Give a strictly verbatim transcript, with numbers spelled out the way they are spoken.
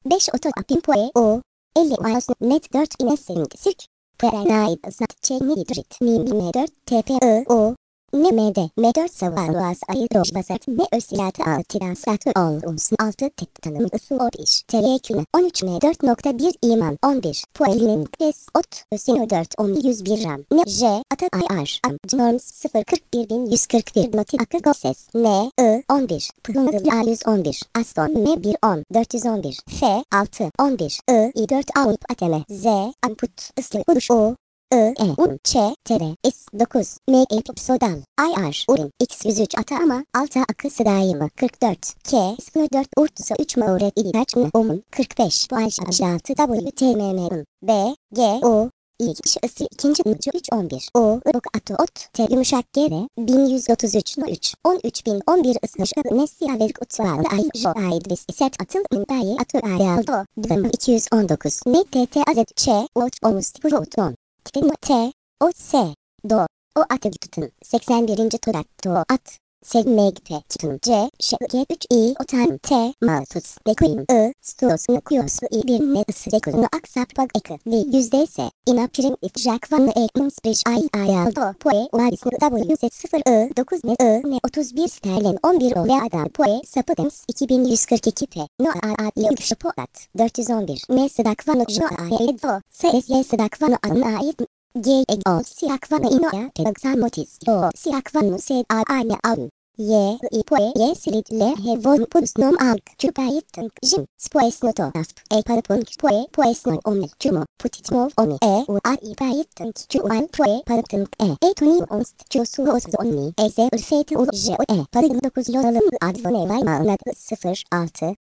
beş oto apim poe o. elli miles net dört inesing sirk. Perenayid sat çeni hidrit mim dört tp o. Ne md m dört savaluas ayıdro basat ne ösilatı altıdan satı olumsun altı tek tanım usul ot iş tereküne on üç m dört nokta bir iman on bir puelin kres ot ösino dört on yüz bir ram ne j ata ayar amc norms sıfır kırk bir bin yüz kırk bir notif akı goses n ö on bir pınadıl a yüz on bir aston m bir on dört yüz on bir f altı on bir ö i dört avp ateme z amput ıslı uruş o I, E, U, Ç, T, R, S, dokuz, M, E, Sodan, I, R, Urin, X, yüz üç, Ata ama, altı, Akısı daimi, kırk dört, K, S, dört, Urtusa, üç, Mauret, İ, Taç, N, Omun, kırk beş, Puaj, altı, W, T, M, M, N, B, G, O, İ, Ş, Isı, ikinci, Nucu, üç, on bir, O, Irok, Atı, Ot, T, Yumuşak, G, R, bin yüz otuz üç, No, üç, on üç bin on bir, Ismış, Nesya, Vezk, Utsual, Ay, Jo, Ayd, Vis, Set, Atıl, Mbayi, Atı, Ayaldo, Dvım, iki yüz on dokuz, N, T, T, Azet, Ç, Ot, Omuz, Purot, On. T, O, S, Do, O atı tutun, seksen birinci turat, Do, at, segmegte, tutun, C, Ş, G, üç, I, otan, T, Maltus, Dekuin, I, Stos, Nukuyos, I, bir, ne, ısı, Dekun, Aksap, Pag, Ekı, V, yüzde ise, İnapirin, If, Jack, Van, Ekun, Sprish, Ay, Ayal, Do, Poe, Uadis, W, Z, sıfır, I, dokuz, ne, I, ne, otuz bir, Sterlin, on bir, O, ve Adam, Poe, Sapıdems, iki bin yüz kırk iki, P, No, A, A, Yuk, Şapoat, dört yüz on bir, M, Sıdak, Van, Jo, A, E, Do, S, S, Y, Sıdak, Van, An, Ait, G, E, O, Siakvana, Inoya, Pedagsan, Motis, O, Siakvanu, S, A, A, N, A, Y, I, Poe, Y, Silit, L, H, Von, Puls, Nom, Alk, Küpayit, Tınk, Jim, Spoes, Noto, Aft, E, Parapunk, Poe, Poes, No, Omi, Çumo, Putitmov, Omi, E, U, A, I, Payit, Tınk, Çuval, Poe, Parapunk, E, E, Tuni, Onst, Çusu, Os, Omi, E, Z, Ürfet, U, J, O, E, Parın, dokuz, Yoralım, Advone, Vayma, Nad, sıfır, altı,